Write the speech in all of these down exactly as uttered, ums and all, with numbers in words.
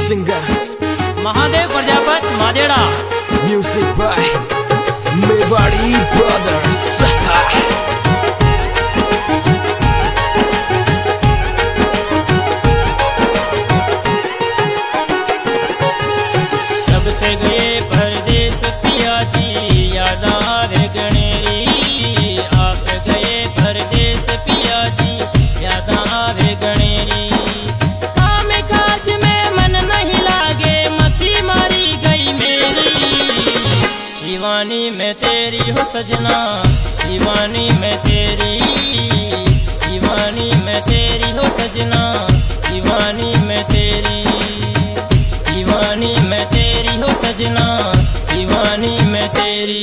Singer Mahadev Prajapati Madera. Music by Mewari brothers. जब से गए परदेस पिया जी याद आवे गणेरी। आप गए परदेस पिया जी याद आवे गणेरी। काम काज में मन नहीं लागे मती मारी गई मेरी। दीवानी में तेरी हो सजना, दीवानी में तेरी, दीवानी में तेरी हो सजना, दीवानी में तेरी, दीवानी में तेरी हो सजना, दीवानी में तेरी।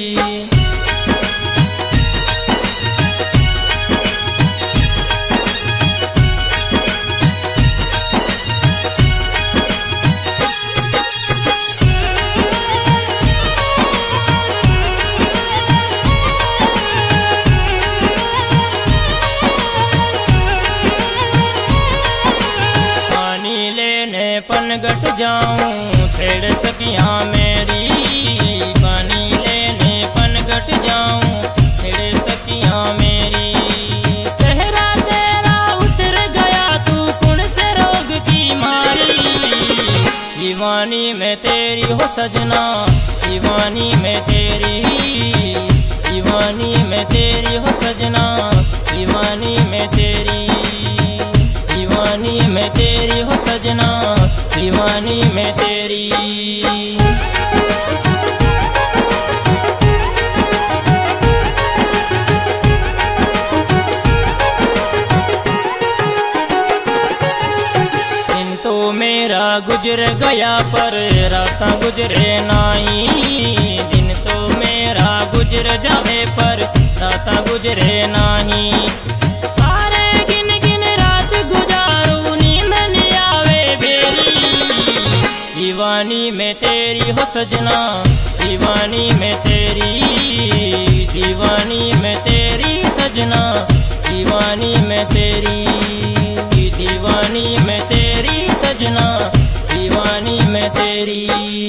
पनगट जाऊं छेड़ सकिया मेरी। पानी लेने पनगट जाऊं छेड़ सकिया मेरी। चेहरा तेरा उतर गया तू कौन से रोग की मारी। दीवानी में तेरी हो सजना, दीवानी में तेरी, दीवानी में तेरी हो सजना, दीवानी में तेरी, दीवानी में तेरी हो सजना, दीवानी में तेरी। दिन तो मेरा गुजर गया पर रातां गुजरे नाई। दिन तो मेरा गुजर जावे पर रातां गुजरे नाही। दीवानी में तेरी हो सजना, दीवानी में तेरी, दीवानी में तेरी सजना, दीवानी में तेरी, दीवानी में तेरी सजना, दीवानी में तेरी।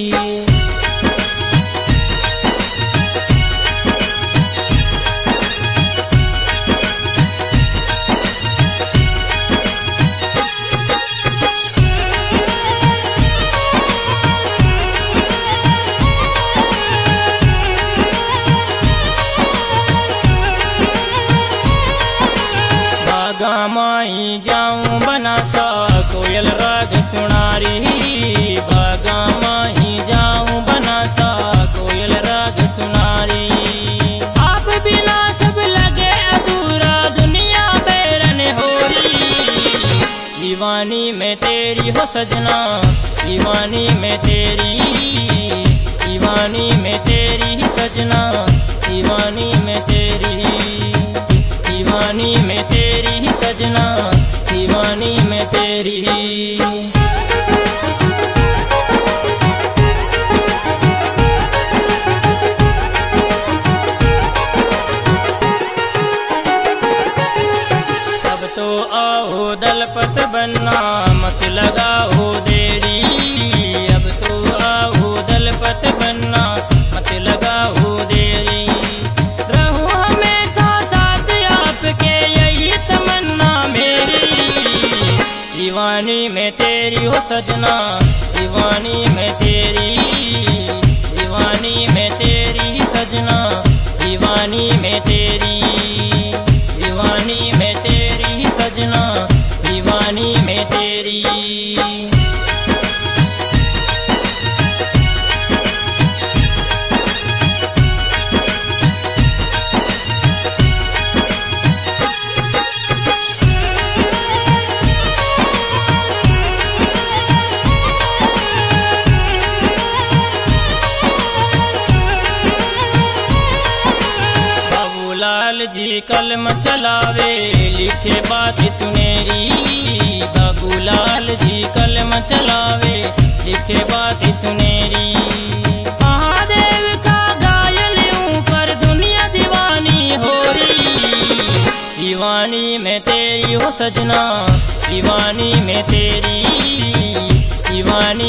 माई जाऊं बनासा कोयल राग सुनारी। बागा माही जाऊं बनासा कोयल राग सुनारी। आप बिना सब लगे अधूरा दुनिया बैरन होरी। दीवानी में तेरी हो सजना, दीवानी में तेरी, दीवानी में तेरी सजना, दीवानी में तेरी, दीवानी में तेरी सजना, दीवानी में तेरी। अब तो आओ दलपत बनना मत लगाओ देरी। अब तो आओ दलपत बनना मत लगाओ देरी। दीवानी में तेरी हो सजना, दीवानी में तेरी, दीवानी में तेरी सजना, दीवानी में तेरी, दीवानी में तेरी सजना, दीवानी में तेरी। लाल जी कलम चलावे लिखे बात सुनेरी। बाबूलाल जी कलम चलावे लिखे बात सुनेरी। महादेव का गायन ऊपर दुनिया दीवानी हो रही। दीवानी में तेरी हो सजना, दीवानी में तेरी, दीवानी पानी